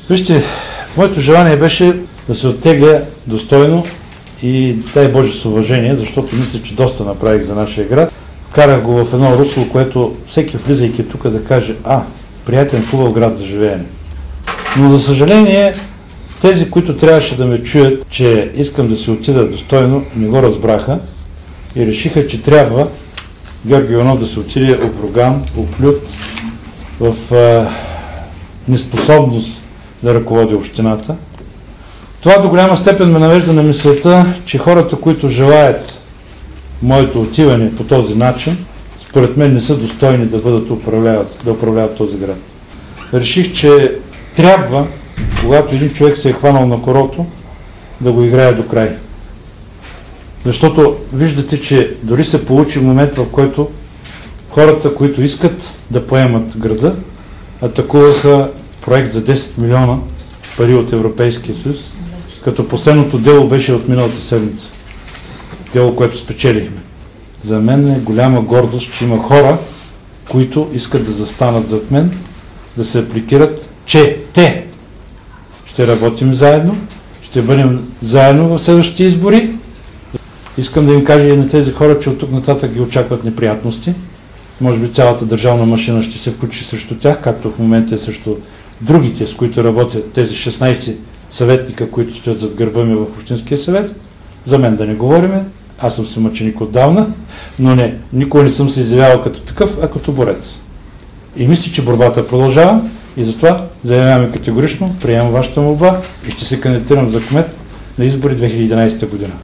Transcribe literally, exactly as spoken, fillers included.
Вижте, моето желание беше да се оттегля достойно и дай Боже с уважение, защото мисля, че доста направих за нашия град. Вкарах го в едно русло, което всеки влизайки тук да каже: а, приятен, хубав град за живеене. Но за съжаление, тези, които трябваше да ме чуят, че искам да се отида достойно, не го разбраха и решиха, че трябва Георги Иванов да се отиде обруган, оплют, в а, неспособност да ръководи общината. Това до голяма степен ме навежда на мисълта, че хората, които желаят моето отиване по този начин, според мен не са достойни да бъдат управляват, да управляват този град. Реших, че трябва, когато един човек се е хванал на корото, да го играе до край. Защото виждате, че дори се получи момент, в който хората, които искат да поемат града, атакуваха проект за десет милиона пари от Европейския съюз, като последното дело беше от миналата седмица. Дело, което спечелихме. За мен е голяма гордост, че има хора, които искат да застанат зад мен, да се апликират, че те ще работим заедно, ще бъдем заедно в следващите избори. Искам да им кажа и на тези хора, че от тук нататък ги очакват неприятности. Може би цялата държавна машина ще се включи срещу тях, както в момента е срещу другите, с които работят тези шестнайсет съветника, които стоят зад гърба ми в Общинския съвет. За мен да не говориме, аз съм си мъченик отдавна, но не, никога не съм се изявявал като такъв, а като борец. И мисля, че борбата продължава и затова заявяваме категорично, приемам вашата молба и ще се кандидатирам за кмет на избори две хиляди и единайсета година.